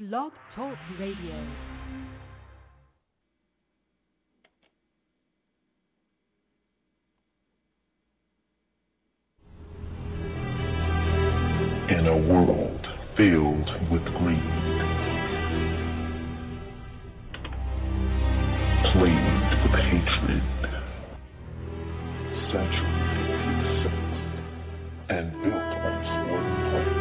Blog Talk Radio. In a world filled with greed, plagued with hatred, saturated with sex, and built on sword and blade,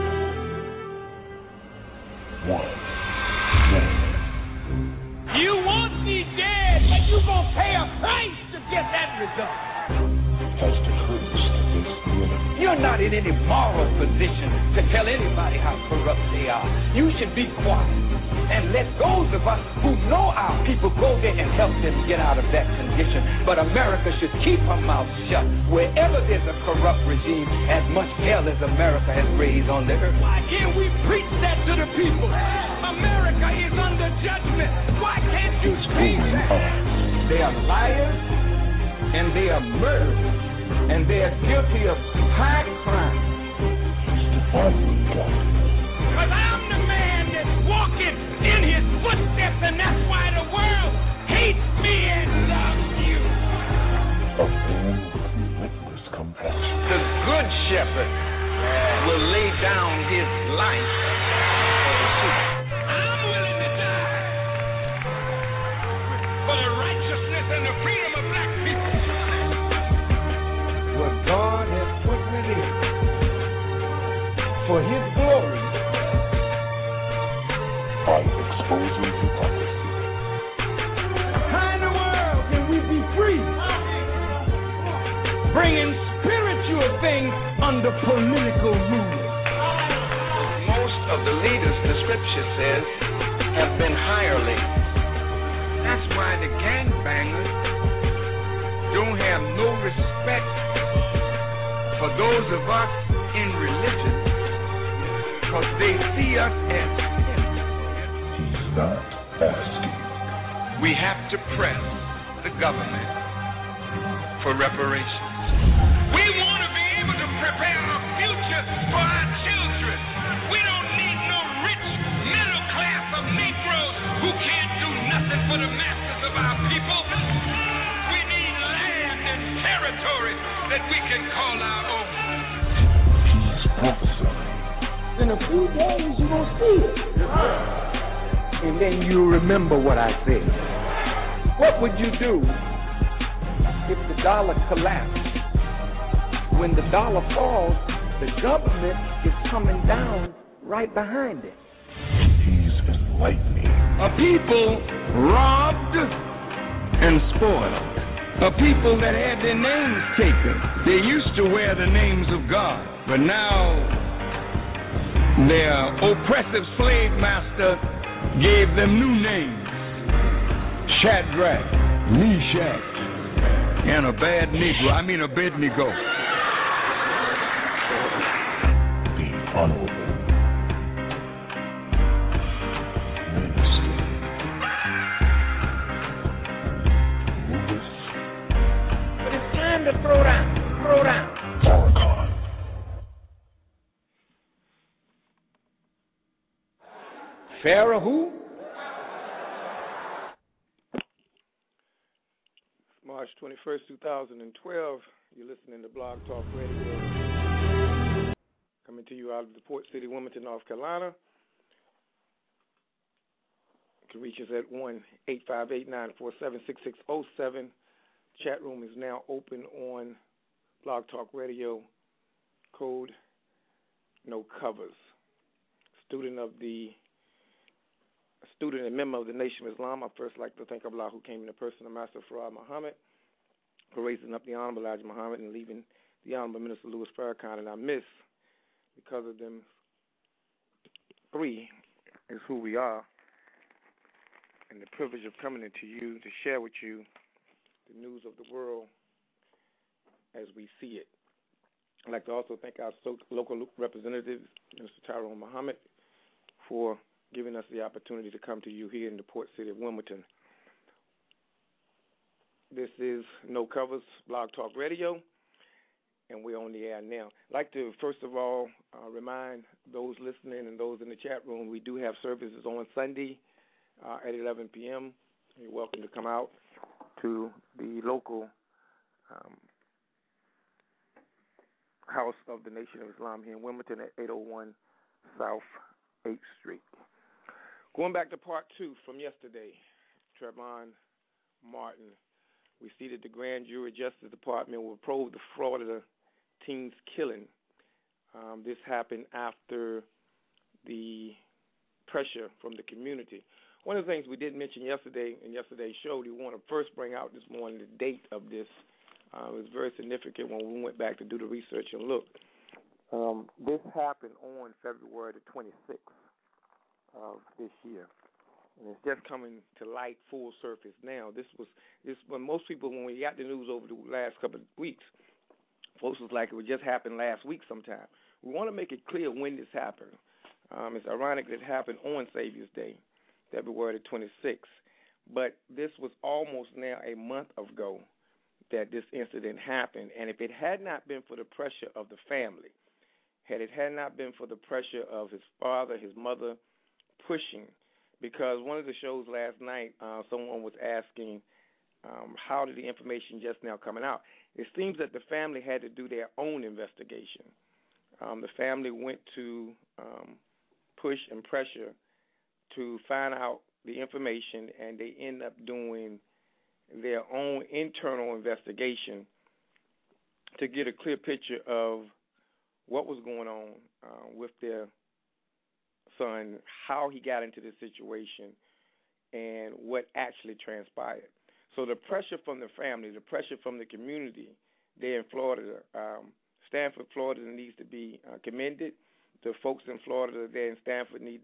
one man. You want me dead, but you gonna pay a price to get that result. Has the courage to face the enemy. You're not in any moral position to tell anybody how corrupt they are. You should be quiet and let those of us who know our people go there and help them get out of that condition. But America should keep her mouth shut. Wherever there's a corrupt regime, as much hell as America has raised on the earth. Why can't we preach that to the people? America is under judgment. Why can't you scream that? They are liars and they are murderers. And they are guilty of high crime. Because I'm the man that's walking in his footsteps, and that's why the world hates me and loves you. A man with relentless compassion. The good shepherd will lay down his life. I'm willing to die for the righteousness and the freedom of black people. What God has put me in for His glory. By exposing hypocrisy. How in the world can we be free? Bringing spiritual things under political rule. Most of the leaders, the scripture says, have been hirelings. That's why the gangbangers don't have no respect for those of us in religion, because they see us as sinners. He's not asking. We have to press the government for reparations. We want to be able to prepare our future for our children. We don't need no rich middle class of Negroes who can't do nothing for the masses of our people. We need land and territory that we can call our own. He's prophesying. In a few days you're going to see it. And then you remember what I said. What would you do if the dollar collapsed? When the dollar falls, the government is coming down right behind it. He's enlightening. A people robbed and spoiled. A people that had their names taken. They used to wear the names of God, but now their oppressive slave master gave them new names. Shadrach, Meshach, and a Abednego. The honorable minister. Louis But it's time to throw down. Farrakhan. Pharaoh who? March 21st, 2012. You're listening to Blog Talk Radio. Coming to you out of the Port City, Wilmington, North Carolina. You can reach us at 1-858-947-6607. Chat room is now open on Blog Talk Radio. Code No Covers. Student and member of the Nation of Islam, I'd first like to thank Allah who came in the person of Master Farad Muhammad for raising up the Honorable Elijah Muhammad and leaving the Honorable Minister Louis Farrakhan. And I miss, because of them three, is who we are, and the privilege of coming into you to share with you the news of the world as we see it. I'd like to also thank our local representative, Mr. Tyrone Muhammad, for giving us the opportunity to come to you here in the Port City of Wilmington. This is No Covers Blog Talk Radio, and we're on the air now. I'd like to, first of all, remind those listening and those in the chat room, we do have services on Sunday at 11 p.m. You're welcome to come out to the local House of the Nation of Islam here in Wilmington at 801 South 8th Street. Going back to part 2 from yesterday, Trayvon Martin, we see that the Grand Jury Justice Department will probe the Florida teen's killing. This happened after the pressure from the community. One of the things we did mention yesterday in yesterday's show, we want to first bring out this morning the date of this. It was very significant when we went back to do the research and look. This happened on February the 26th of this year. And it's just coming to light, full surface now. This when most people, when we got the news over the last couple of weeks, folks was like it would just happen last week sometime. We want to make it clear when this happened. It's ironic that it happened on Savior's Day, February the 26th. But this was almost now a month ago that this incident happened. And if it had not been for the pressure of the family, had not been for the pressure of his father, his mother, pushing, because one of the shows last night, someone was asking how did the information just now coming out. It seems that the family had to do their own investigation. The family went to push and pressure to find out the information, and they end up doing their own internal investigation to get a clear picture of what was going on with their son, how he got into this situation, and what actually transpired. So the pressure from the family, the pressure from the community there in Florida, Stanford, Florida needs to be commended. The folks in Florida there in Stanford need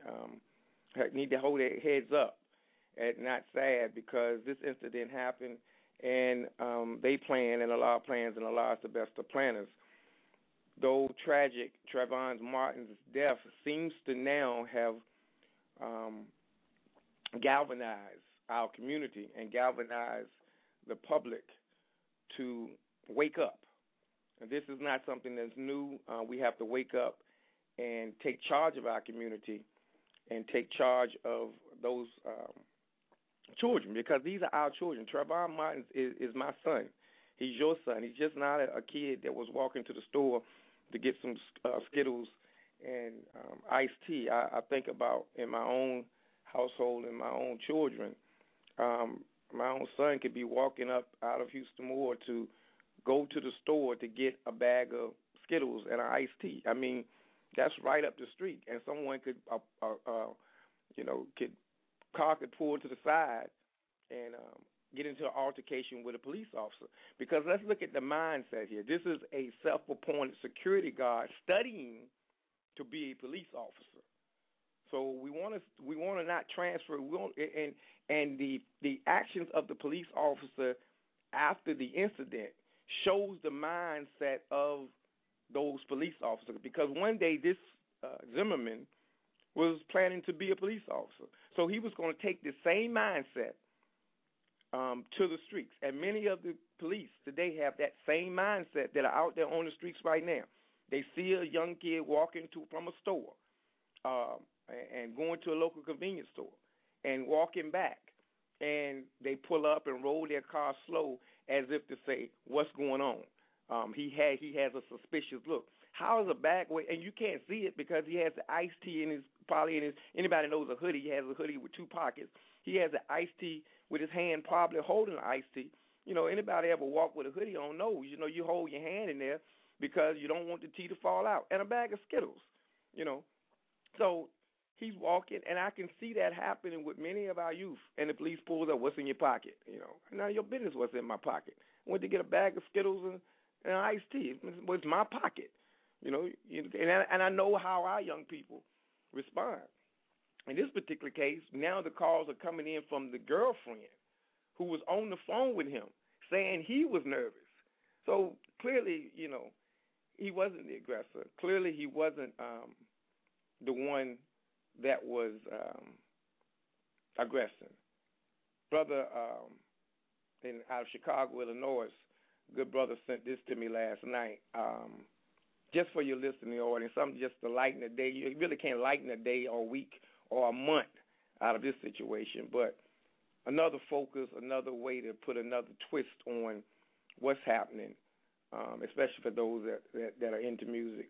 to hold their heads up and not sad, because this incident happened, and they plan, and Allah plans, and Allah is the best of planners. Though tragic, Trayvon Martin's death seems to now have galvanized our community and galvanized the public to wake up. And this is not something that's new. We have to wake up and take charge of our community and take charge of those children, because these are our children. Trayvon Martin is my son. He's your son. He's just not a kid that was walking to the store to get some Skittles and iced tea. I think about in my own household and my own children. My own son could be walking up out of Houston Moore to go to the store to get a bag of Skittles and an iced tea. I mean, that's right up the street, and someone could, car could pull to the side and get into an altercation with a police officer. Because let's look at the mindset here. This is a self-appointed security guard studying to be a police officer. So we want to not transfer. And the actions of the police officer after the incident shows the mindset of those police officers. Because one day this Zimmerman was planning to be a police officer, so he was going to take the same mindset to the streets. And many of the police today have that same mindset that are out there on the streets right now. They see a young kid walking from a store and going to a local convenience store and walking back, and they pull up and roll their car slow as if to say, what's going on? He has a suspicious look. How is a bag weight? And you can't see it because he has the iced tea anybody knows a hoodie. He has a hoodie with two pockets. He has the iced tea with his hand probably holding the iced tea. Anybody ever walk with a hoodie on knows, you hold your hand in there because you don't want the tea to fall out. And a bag of Skittles, So he's walking, and I can see that happening with many of our youth. And the police pulls up, what's in your pocket? None of your business what's in my pocket. I went to get a bag of Skittles and iced tea. It's my pocket. And I know how our young people respond. In this particular case, now the calls are coming in from the girlfriend who was on the phone with him saying he was nervous. So clearly, he wasn't the aggressor. Clearly he wasn't the one that was aggressing. Brother out of Chicago, Illinois, good brother sent this to me last night. Just for your listening audience, something just to lighten the day. You really can't lighten a day or week or a month out of this situation, but another focus, another way to put another twist on what's happening, especially for those that are into music.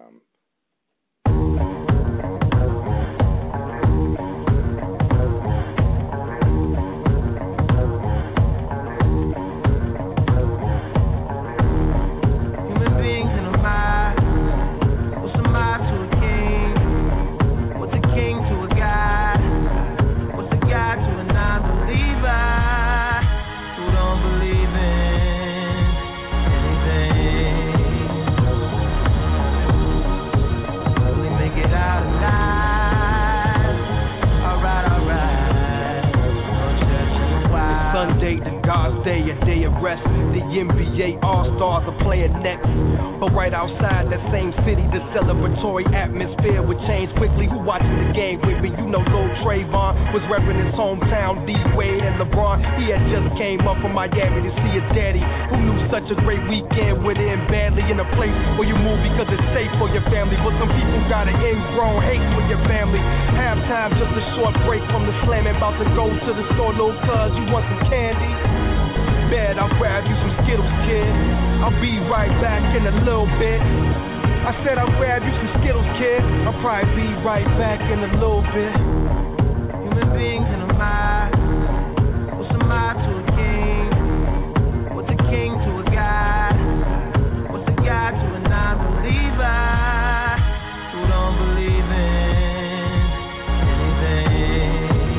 NBA All-Stars are playing next. But right outside that same city, the celebratory atmosphere would change quickly. Who watching the game with me? You know Lil Trayvon was repping his hometown, D-Wade and LeBron. He had just came up from Miami to see his daddy, who knew such a great weekend would end badly in a place where you move because it's safe for your family. But some people got an ingrown hate for your family. Halftime, just a short break from the slamming. About to go to the store, little cuz, you want some candy? Bad, I'll grab you some Skittles, kid. I'll be right back in a little bit. I said I'll grab you some Skittles, kid. I'll probably be right back in a little bit. Human beings in a mind. What's a mind to a king? What's a king to a god? What's a god to a non-believer who don't believe in anything?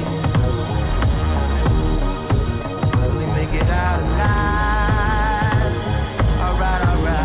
Really make it out alive. Alright.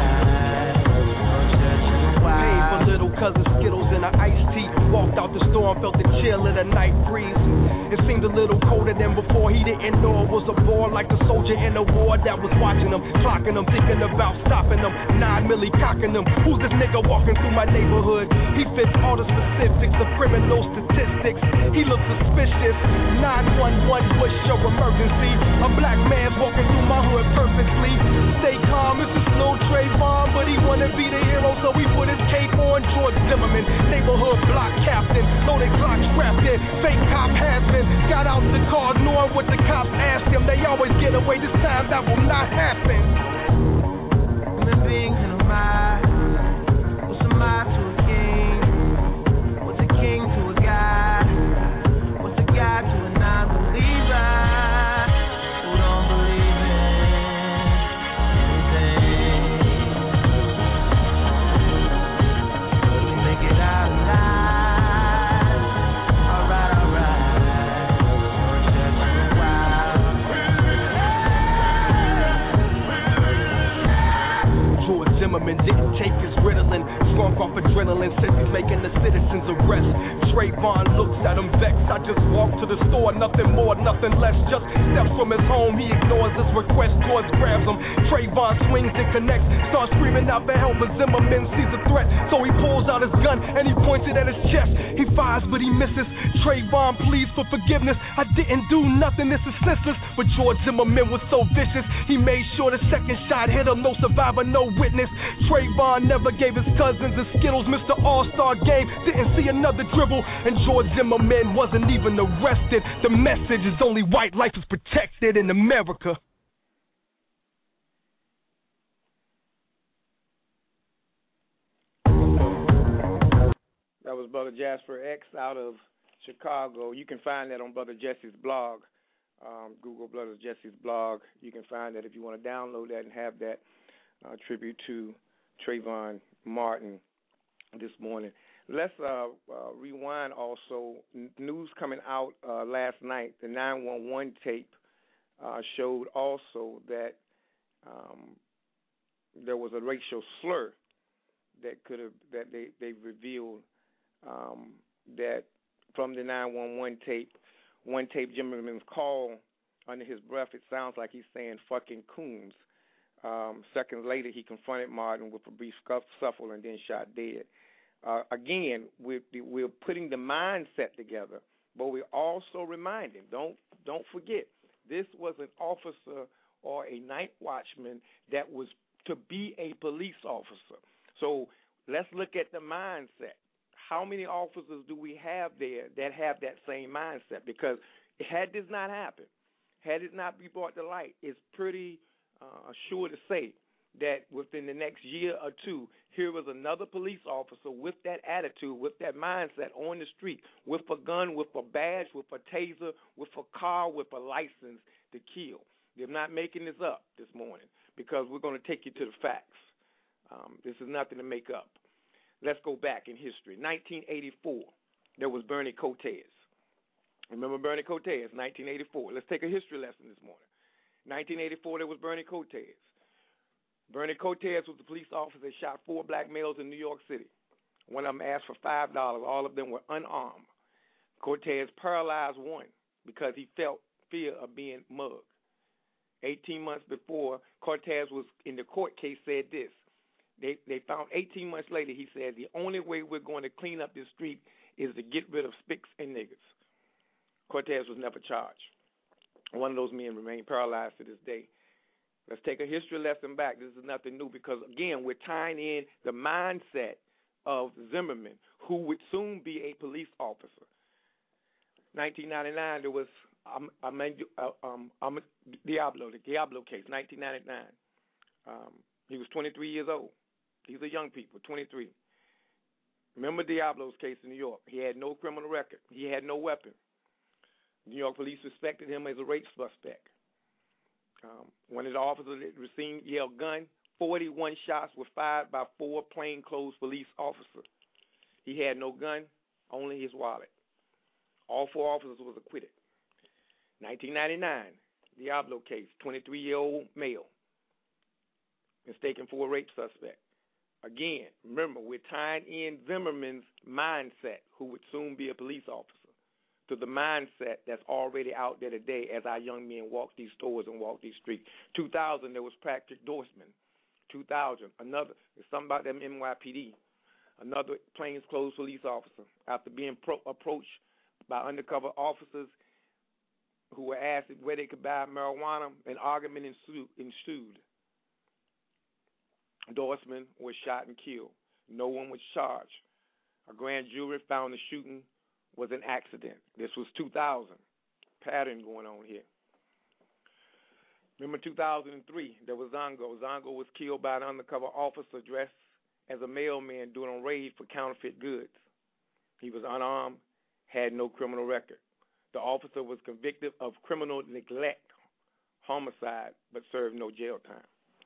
Paid for little cousin Skittles and an iced tea. Walked out the store and felt the chill of the night breeze. It seemed a little colder than before. He didn't know it was a bore, like the soldier in the war that was watching him, clocking him, thinking about stopping him. 9 milli cocking him. Who's this nigga walking through my neighborhood? He fits all the specifics of criminal statistics. He looks suspicious. 911, what's your emergency? A black man's walking through my hood purposely. Stay calm, it's just Lil Trayvon, but he wanna be the hero, so he put his cape on. George Zimmerman, neighborhood block captain, loaded Glock strapped in, fake cop has been. Got out the car knowing what the cops asked him. They always get away, this time that will not happen. Human beings in a mind. What's a mind to a king? What's a king to a god? What's a god to a non-believer who don't believe in anything? Really make it out alive. Zimmerman didn't take his Ritalin, drunk off adrenaline, says he's making the citizens arrest. Trayvon looks at him vexed. I just walked to the store, nothing more, nothing less. Just steps from his home, he ignores his request. George grabs him, Trayvon swings and connects, starts screaming out for help, but Zimmerman sees a threat, so he pulls out his gun and he points it at his chest. He fires, but he misses. Trayvon pleads for forgiveness. I didn't do nothing, this is senseless. But George Zimmerman was so vicious, he made sure the second shot hit him. No survivor, no witness. Trayvon never gave his cousins the Skittles. Mr. All-Star Game didn't see another dribble, and George Zimmerman wasn't even arrested. The message is only white life is protected in America. That was Brother Jasper X out of Chicago. You can find that on Brother Jesse's blog. Google Brother Jesse's blog. You can find that if you want to download that and have that tribute to Trayvon Martin this morning. Let's rewind also. News coming out last night, the 911 tape showed also that there was a racial slur that they revealed that from the 911 tape. One tape, Zimmerman's call under his breath, it sounds like he's saying fucking coons. Seconds later, he confronted Martin with a brief scuffle and then shot dead. Again, we're putting the mindset together, but we're also reminding, don't forget, this was an officer or a night watchman that was to be a police officer. So let's look at the mindset. How many officers do we have there that have that same mindset? Because had this not happened, had it not been brought to light, it's pretty sure to say that within the next year or two, here was another police officer with that attitude, with that mindset on the street, with a gun, with a badge, with a taser, with a car, with a license to kill. They're not making this up this morning because we're going to take you to the facts. This is nothing to make up. Let's go back in history. 1984, there was Bernie Cortez. Remember Bernie Cortez, 1984. Let's take a history lesson this morning. 1984, there was Bernie Cortez. Bernie Cortez was the police officer that shot 4 black males in New York City. One of them asked for $5. All of them were unarmed. Cortez paralyzed one because he felt fear of being mugged. 18 months before, Cortez was in the court case said this. They found 18 months later, he said, the only way we're going to clean up this street is to get rid of spics and niggas. Cortez was never charged. One of those men remained paralyzed to this day. Let's take a history lesson back. This is nothing new because, again, we're tying in the mindset of Zimmerman, who would soon be a police officer. 1999, there was Diablo, the Diablo case, 1999. He was 23 years old. These are young people, 23. Remember Diablo's case in New York. He had no criminal record. He had no weapon. New York police suspected him as a rape suspect. One of the officers at the scene yelled gun. 41 shots were fired by 4 plainclothes police officers. He had no gun, only his wallet. All 4 officers was acquitted. 1999, Diablo case, 23-year-old male, mistaken for a rape suspect. Again, remember, we're tying in Zimmerman's mindset, who would soon be a police officer, to the mindset that's already out there today as our young men walk these stores and walk these streets. 2000, there was Patrick Dorsman. 2000, another, there's something about them NYPD, another plainclothes police officer, after being approached by undercover officers who were asked where they could buy marijuana, an argument ensued. Dorsman was shot and killed. No one was charged. A grand jury found the shooting was an accident. This was 2000. Pattern going on here. Remember 2003, there was Zongo. Zongo was killed by an undercover officer dressed as a mailman doing a raid for counterfeit goods. He was unarmed, had no criminal record. The officer was convicted of criminal neglect, homicide, but served no jail time.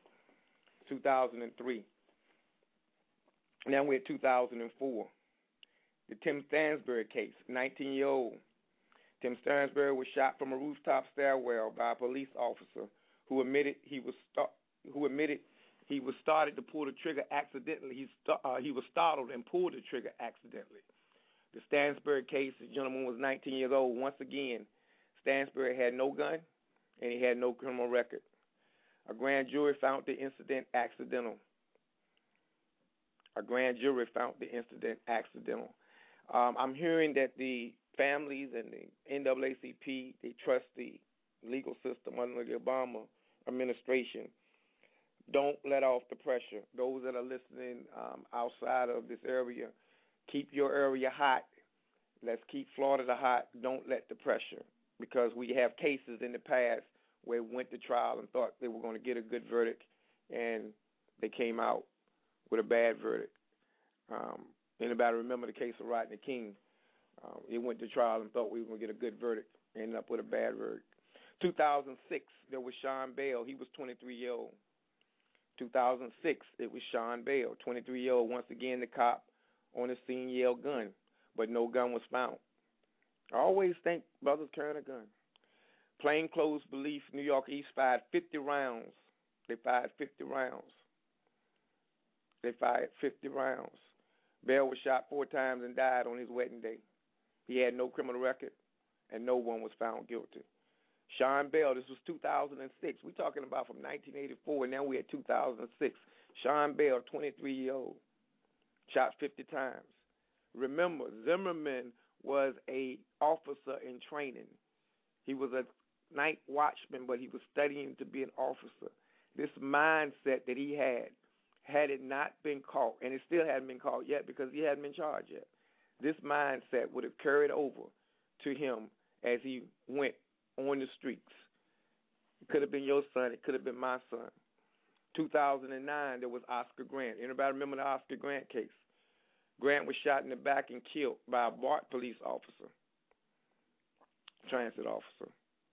2003. Now we're at 2004. The Tim Stansbury case, 19-year-old. Tim Stansbury was shot from a rooftop stairwell by a police officer who admitted he was started to pull the trigger accidentally. He was startled and pulled the trigger accidentally. The Stansbury case, the gentleman was 19 years old. Once again, Stansbury had no gun and he had no criminal record. A grand jury found the incident accidental. I'm hearing that the families and the NAACP, they trust the legal system under the Obama administration. Don't let off the pressure. Those that are listening outside of this area, keep your area hot. Let's keep Florida hot. Don't let the pressure, because we have cases in the past where we went to trial and thought they were going to get a good verdict, and they came out with a bad verdict. Anybody remember the case of Rodney King? He went to trial and thought we were going to get a good verdict, ended up with a bad verdict. 2006, there was Sean Bell. He was 23-year-old. 2006, it was Sean Bell, 23-year-old. Once again, the cop on the scene yelled gun, but no gun was found. I always think brothers carrying a gun. Plainclothes police, New York East, fired 50 rounds. They fired 50 rounds. Bell was shot 4 times and died on his wedding day. He had no criminal record, and no one was found guilty. Sean Bell, this was 2006. We're talking about from 1984, and now we're at 2006. Sean Bell, 23-year-old, shot 50 times. Remember, Zimmerman was a officer in training. He was a night watchman, but he was studying to be an officer. This mindset that he had it not been caught, and it still hadn't been caught yet because he hadn't been charged yet, this mindset would have carried over to him as he went on the streets. It could have been your son. It could have been my son. 2009, there was Oscar Grant. Anybody remember the Oscar Grant case? Grant was shot in the back and killed by a BART police officer, transit officer.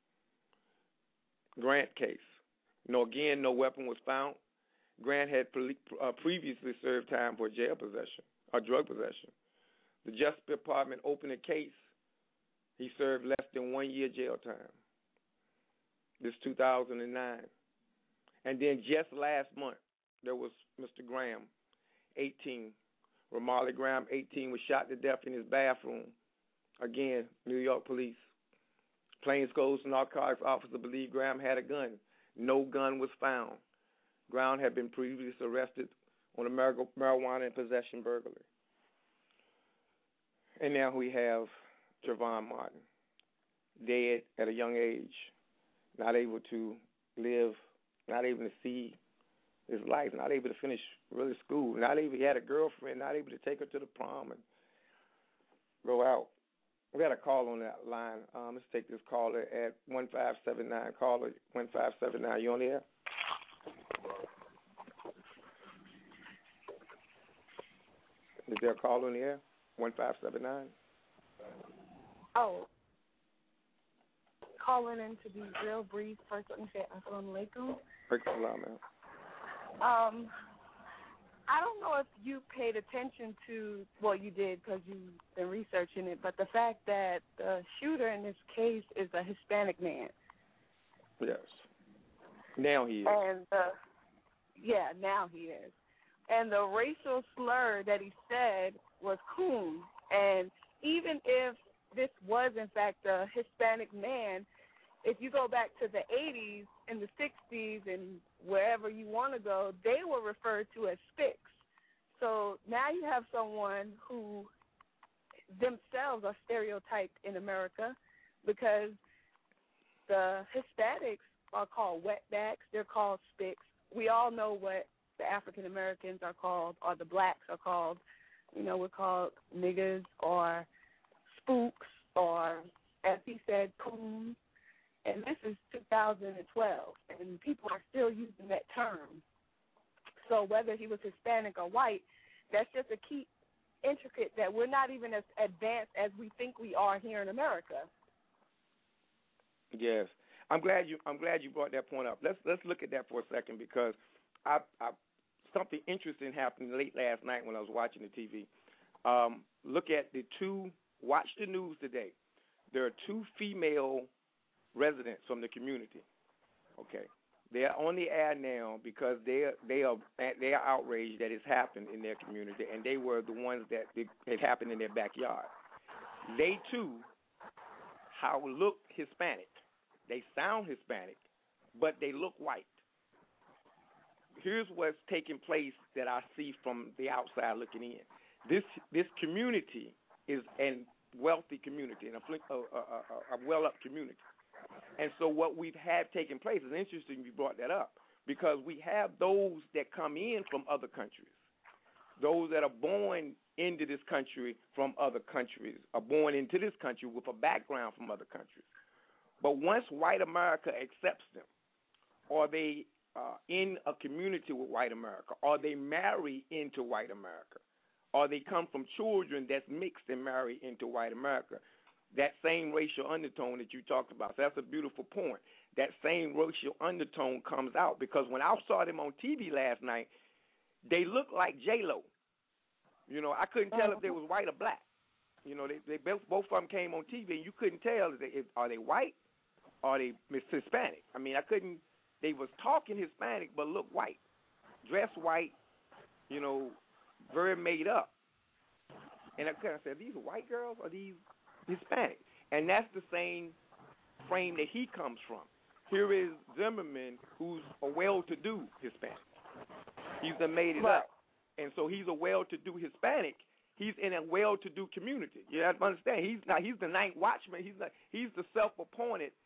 Grant case. Again, no weapon was found. Grant had previously served time for jail possession or drug possession. The Justice Department opened a case. He served less than 1 year jail time. This 2009. And then just last month, there was Mr. Graham, 18. Ramarley Graham, 18, was shot to death in his bathroom. Again, New York police. Plainclothes narcotics officer believed Graham had a gun. No gun was found. Graham had been previously arrested on a marijuana and possession burglary. And now we have Trayvon Martin, dead at a young age, not able to live, not able to see his life, not able to finish really school, not able, he had a girlfriend, not able to take her to the prom and go out. We had a call on that line. Let's take this caller at 1579. Caller 1579. You on the air? Is there a call on the air? 1579. Oh. Calling in to be real brief. First, let me say assalamu alaikum. I don't know if you paid attention to, well, you did because you've been researching it, but the fact that the shooter in this case is a Hispanic man. Yes. Now he is. And, now he is. And the racial slur that he said was coon. And even if this was, in fact, a Hispanic man, if you go back to the 80s and the 60s and wherever you want to go, they were referred to as spics. So now you have someone who themselves are stereotyped in America because the Hispanics are called wetbacks. They're called spics. We all know what the African Americans are called, or the blacks are called. We're called niggas or spooks or, as he said, coons. And this is 2012, and people are still using that term. So whether he was Hispanic or white, that's just a key intricate that we're not even as advanced as we think we are here in America. Yes, I'm glad you brought that point up. Let's look at that for a second because something interesting happened late last night when I was watching the TV. Watch the news today. There are two female residents from the community. Okay, they are on the air now because they are outraged that it's happened in their community, and they were the ones that it happened in their backyard. They too, look Hispanic. They sound Hispanic, but they look white. Here's what's taking place that I see from the outside looking in. This community is a wealthy community and a well-up community. And so what we've had taking place is interesting you brought that up because we have those that come in from other countries, those that are born into this country from other countries, are born into this country with a background from other countries. But once white America accepts them, or they are in a community with white America, or they marry into white America, or they come from children that's mixed and marry into white America, that same racial undertone that you talked about. So that's a beautiful point. That same racial undertone comes out because when I saw them on TV last night, they looked like J-Lo. I couldn't tell if they was white or black. They both of them came on TV, and you couldn't tell are they white or are they Hispanic. I mean, I couldn't. They was talking Hispanic but look white, dressed white, very made up. And I kind of said, these are white girls or these Hispanic? And that's the same frame that he comes from. Here is Zimmerman, who's a well-to-do Hispanic. He's made it up. And so he's a well-to-do Hispanic. He's in a well-to-do community. You have to understand. He's the night watchman. He's the self-appointed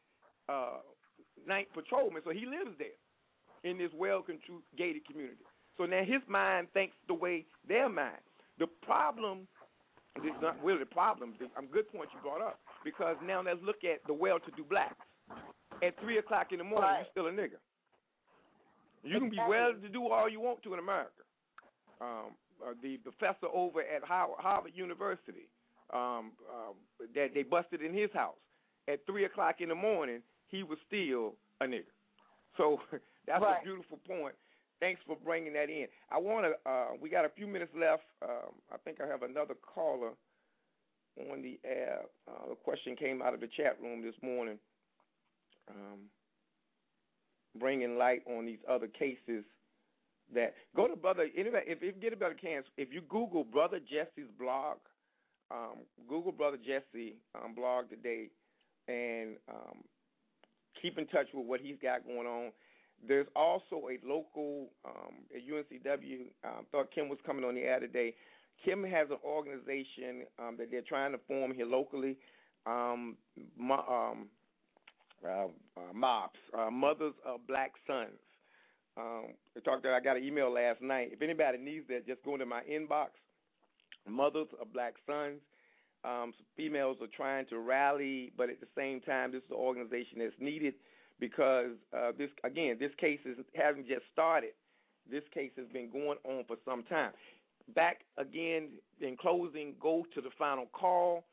night patrolman, so he lives there in this well-controlled gated community. So now his mind thinks the way their mind. The problem is not really the problem. Good point you brought up, because now let's look at the well-to-do blacks. At 3 o'clock in the morning, right. You're still a nigga. You can be well-to-do all you want to in America. The professor over at Harvard University, that they busted in his house at 3 o'clock in the morning, he was still a nigga. So that's right. a beautiful point. Thanks for bringing that in. I want to. We got a few minutes left. I think I have another caller on the air. The question came out of the chat room this morning, bringing light on these other cases. That go to Brother. Anyway, if you get a better chance, if you Google Brother Jesse's blog, Google Brother Jesse blog today, and keep in touch with what he's got going on. There's also a local at UNCW. Thought Kim was coming on the air today. Kim has an organization that they're trying to form here locally. MOPS, Mothers of Black Sons. I got an email last night. If anybody needs that, just go into my inbox. Mothers of Black Sons. Females are trying to rally, but at the same time, this is an organization that's needed because this case hasn't just started. This case has been going on for some time. Back again, in closing, go to the final call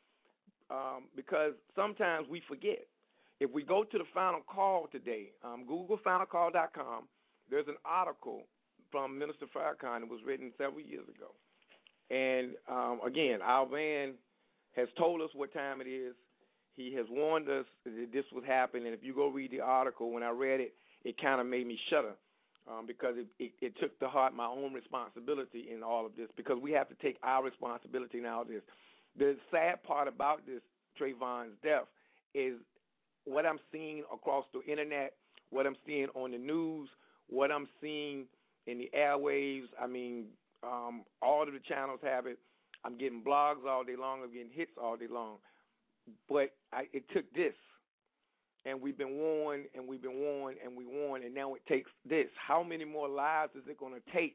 because sometimes we forget. If we go to the final call today, Google finalcall.com, there's an article from Minister Farrakhan that was written several years ago. And, again, our man has told us what time it is. He has warned us that this would happen. And if you go read the article, when I read it, it kind of made me shudder because it took to heart my own responsibility in all of this because we have to take our responsibility in all this. The sad part about this, Trayvon's death, is what I'm seeing across the Internet, what I'm seeing on the news, what I'm seeing in the airwaves. I mean, all of the channels have it. I'm getting blogs all day long. I'm getting hits all day long. But it took this. And we've been warned, and we've been warned, and we warned, and now it takes this. How many more lives is it going to take?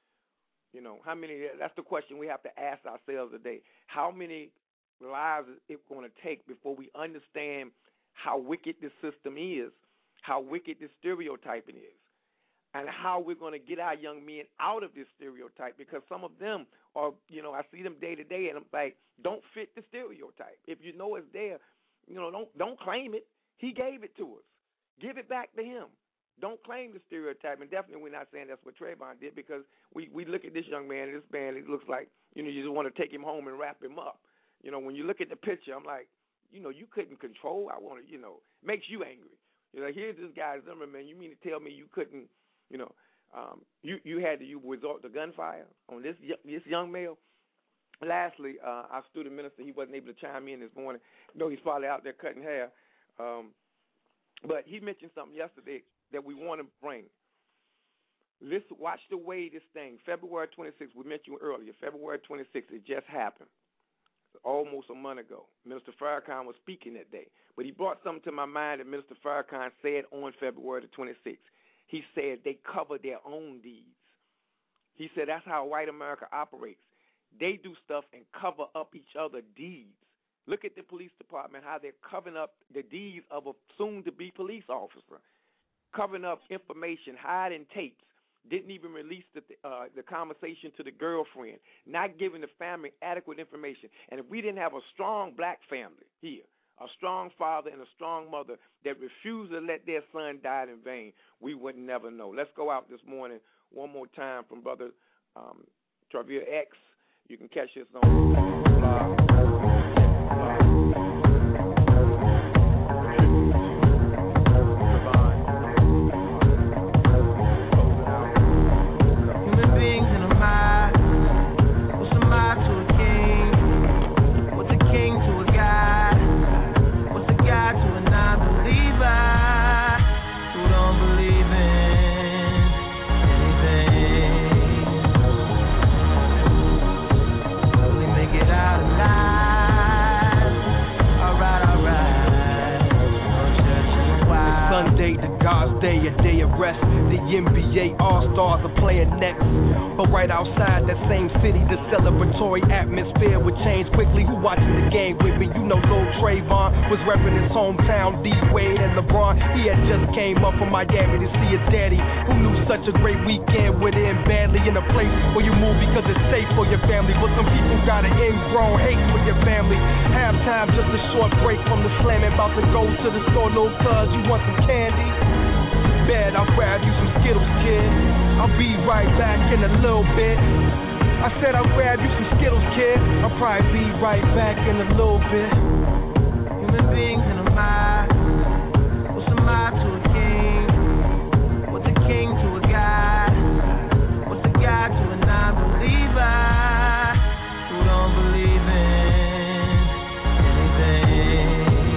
You know, how many? That's the question we have to ask ourselves today. How many lives is it going to take before we understand how wicked this system is, how wicked this stereotyping is, and how we're going to get our young men out of this stereotype because some of them are, you know, I see them day to day, and I'm like, don't fit the stereotype. If you know it's there, you know, don't claim it. He gave it to us. Give it back to him. Don't claim the stereotype, and definitely we're not saying that's what Trayvon did because we look at this young man, this man, it looks like, you know, you just want to take him home and wrap him up. You know, when you look at the picture, I'm like, you know, you couldn't control. I want to, you know, makes you angry. You know, here's this guy Zimmerman. You mean to tell me you couldn't, you know, you had to resort to gunfire on this young male? Lastly, our student minister, he wasn't able to chime in this morning. No, he's probably out there cutting hair. But he mentioned something yesterday that we want to bring. Listen, watch the way this thing, February 26th, we mentioned earlier, February 26th, it just happened. Almost a month ago. Minister Farrakhan was speaking that day. But he brought something to my mind that Minister Farrakhan said on February the 26th. He said they cover their own deeds. He said that's how white America operates. They do stuff and cover up each other's deeds. Look at the police department, how they're covering up the deeds of a soon-to-be police officer, covering up information, hiding tapes, didn't even release the conversation to the girlfriend, not giving the family adequate information. And if we didn't have a strong black family here, a strong father and a strong mother that refused to let their son die in vain, we would never know. Let's go out this morning one more time from Brother Travere X. You can catch this on out alive. God's day, a day of rest. The NBA All-Stars are playing next. But right outside that same city, the celebratory atmosphere would change quickly. Who watching the game with me? You know Lil Trayvon was repping his hometown, D-Wade and LeBron. He had just came up from Miami to see his daddy, who knew such a great weekend would end badly in a place where you move because it's safe for your family. But some people got an ingrown hate for your family. Halftime, just a short break from the slamming. About to go to the store, little cuz, you want some candy? Bet I'll grab you some Skittles, kid. I'll be right back in a little bit. I said I'll grab you some Skittles, kid. I'll probably be right back in a little bit. Human beings in a mind. What's a mind to a king? What's a king to a god? What's a god to a non-believer who don't believe in anything?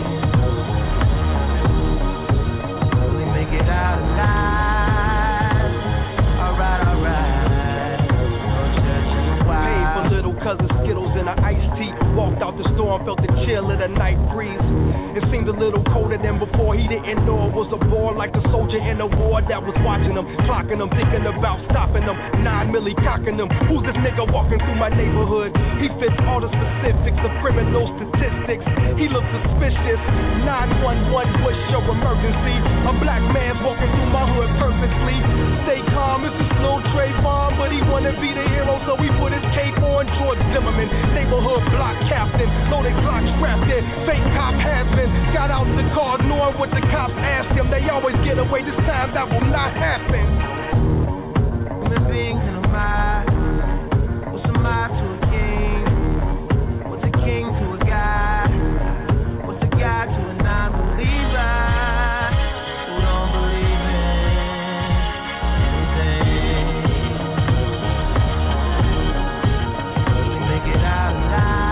Will he make it out alive? Alright. Paid for little cousin Skittles and an iced tea. Walked out the store and felt the chill of the night breeze. It seemed a little colder than before. He didn't know it was a bore, like the soldier in the war that was watching him, clocking him, thinking about stopping him. 9 milli cocking him. Who's this nigga walking through my neighborhood? He fits all the specifics of criminal statistics. He looks suspicious. 911, what's your emergency? A black man's walking through my hood purposely. Stay calm, this is Lil Trayvon, but he wanna be the hero, so he put his cape on. George Zimmerman, neighborhood block captain, loaded Glock strapped in, fake cop has been. Got out the car knowing what the cops asked him. They always get away, this time that will not happen. Human beings in a mind. What's a mind to a king? What's a king to a god? What's a god to a non-believer who don't believe in anything? Will we make it out alive?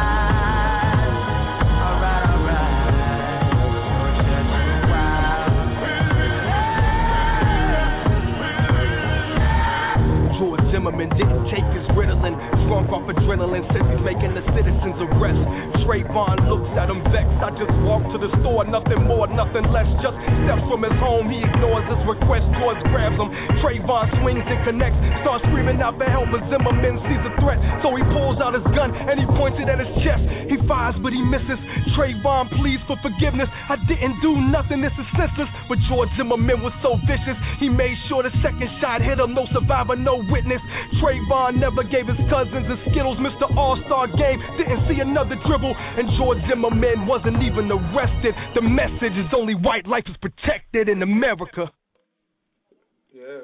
Zimmerman didn't take his Ritalin, drunk off adrenaline, says he's making the citizens arrest. Trayvon looks at him vexed. I just walked to the store, nothing more, nothing less. Just steps from his home, he ignores his request. George grabs him, Trayvon swings and connects, starts screaming out for help, but Zimmerman sees a threat, so he pulls out his gun and he points it at his chest. He fires, but he misses. Trayvon pleads for forgiveness. I didn't do nothing, this is senseless. But George Zimmerman was so vicious, he made sure the second shot hit him. No survivor, no witness. Trayvon never gave his cousins the Skittles. Mr. All-Star Game didn't see another dribble, and George Zimmerman wasn't even arrested. The message is only white life is protected in America. Yeah.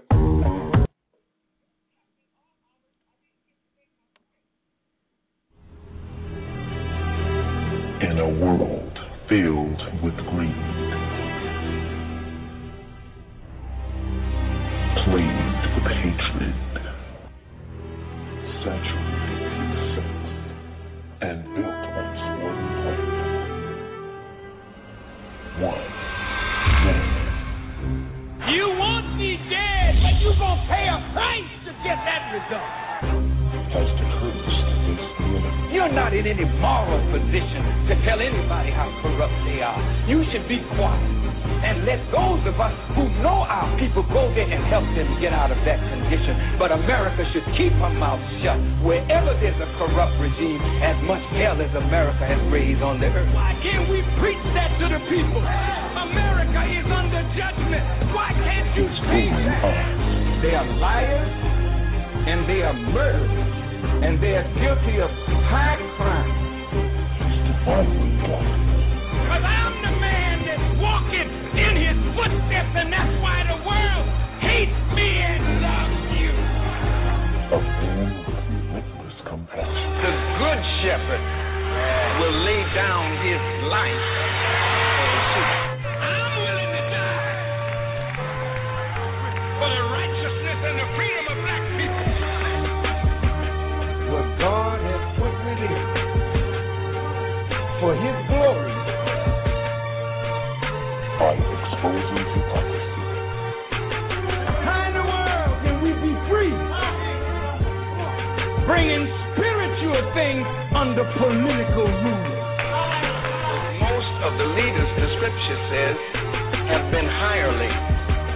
In a world filled with greed, plagued with hatred, saturated with sex, and built on one plan. One man. You want me dead, but you gonna pay a price to get that result. Has the courage to face the enemy. You're not in any moral position to tell anybody how corrupt they are. You should be quiet and let those of us who know our people go there and help them get out of that condition. But America should keep her mouth shut. Wherever there's a corrupt regime, as much hell as America has raised on the earth. Why can't we preach that to the people? America is under judgment. Why can't you speak that? They are liars and they are murderers and they are guilty of high crime. Because I'm the man that's walking in his footsteps, and that's why the world hates me and loves you. A man with relentless compassion. The good shepherd will lay down his life for the sheep. I'm willing to die for the righteousness and the freedom of black people. What God has put within for his glory. By exposing hypocrisy. How in the world can we be free? Bringing spiritual things under political rule. Most of the leaders, the scripture says, have been hirelings.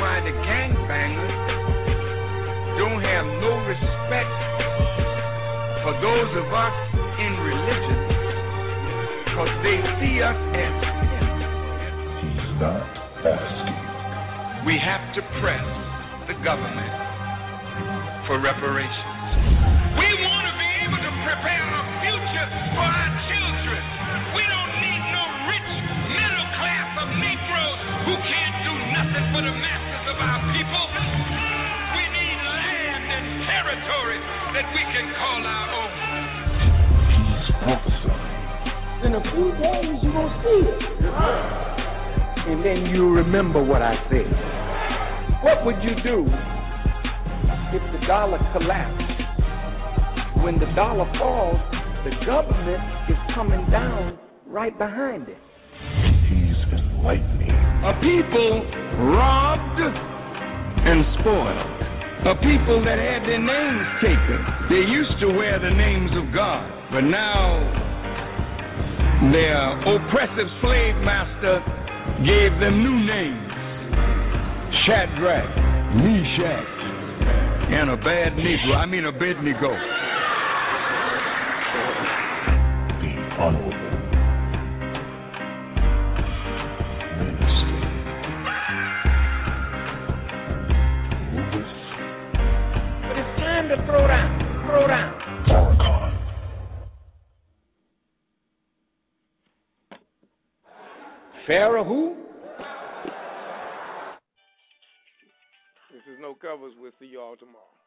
why the gangbangers don't have no respect for those of us in religion, because they see us as He's not asking. we have to press the government for reparations. We want to be able to prepare a future for our children. We don't need no rich middle class of Negroes who can't do nothing for the masses of our people. We need land and territory that we can call our own. He's prophesying. In a few days, you're going to see it. And then you remember what I said. What would you do if the dollar collapsed? When the dollar falls, the government is coming down right behind it. He's enlightening. A people robbed and spoiled. A people that had their names taken. They used to wear the names of God, but now their oppressive slave master gave them new names. Shadrach, Meshach, and a Abednego. The honorable minister. Louis But it's time to throw down. Farrakhan. Pharaoh who? This is No Covers. We'll see you all tomorrow.